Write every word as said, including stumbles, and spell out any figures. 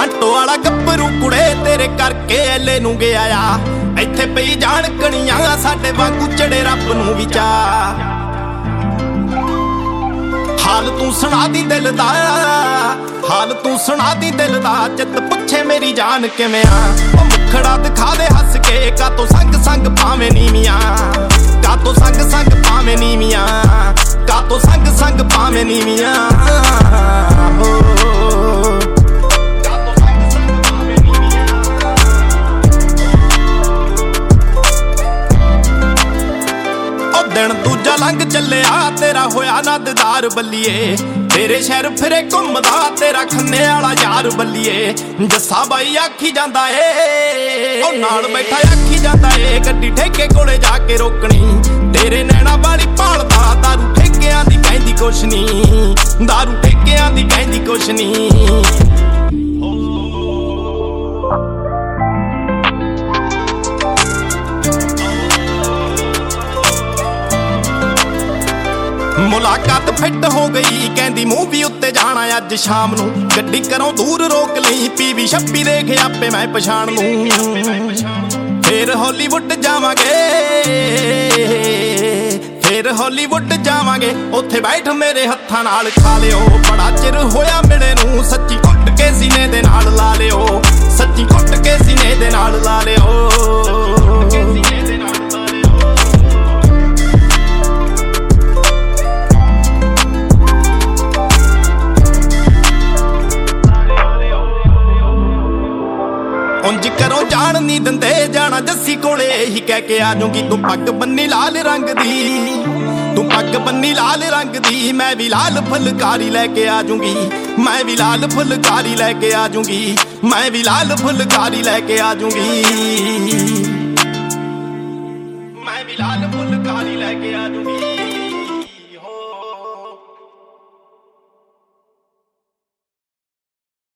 ਆਂਟੋ वाला ਗੱਭਰੂ कुड़े तेरे करके एले नूं गया आ ਇੱਥੇ ਪਈ ਜਾਣ ਕਣੀਆਂ ਸਾਡੇ ਵਾਂਗੂ ਚੜੇ ਰੱਬ ਨੂੰ ਵੀ ਚਾਹ हाल तू सुना दी दिल दा हाल तू सुना दी दिल दा चित पुछे मेरी जान किवें आ ओ मुखड़ा दिखा दे हस के का तो संग संग पावे नीवियां का तो संग संग पावे नीवियां का तो संग संग पावे नीवियां हो दिन दूजा लंघ चलिया तेरा होया ना दीदार बल्लिए तेरे शहर फिरे घुमदा तेरा खन्ने वाला यार बल्लिए जस्सा बाई आखी जांदा ए ओ नाल बैठा आखी जांदा ए गड्डी ठेके कोले जाके रोकनी तेरे नैना वाली भालदा दारू ठेकियां दी कहंदी कुछ नहीं दारू ठेकियां दी कहंदी कुछ नहीं मुलाकात फिट हो गई कहंदी मूवी उत्ते जाना अज शाम नूं गड्डी करों दूर रोक लई पीवी छब्बी देख आपे मैं पछाण लूं फिर हॉलीवुड जावांगे फिर हॉलीवुड जावांगे उत्थे बैठ मेरे हत्थां नाल खा लिओ बड़ा चिर होया मिले नूं सच्ची घुट के सीने दे नाल ला लिओ सच्ची घुट के सीने दे नाल ला लिओ उंज करो जान नहीं दंदे जाना जस्सी कोले ही कह के आ जाऊंगी तू पग बन्नी लाल रंग दी तू पग बन्नी लाल रंग दी मैं भी लाल फुलकारी लेके आ जाऊंगी मैं भी लाल फुलकारी लेके आ जाऊंगी मैं भी लाल फुलकारी लेके आ जाऊंगी मैं भी लाल फुलकारी लेके आ जाऊंगी।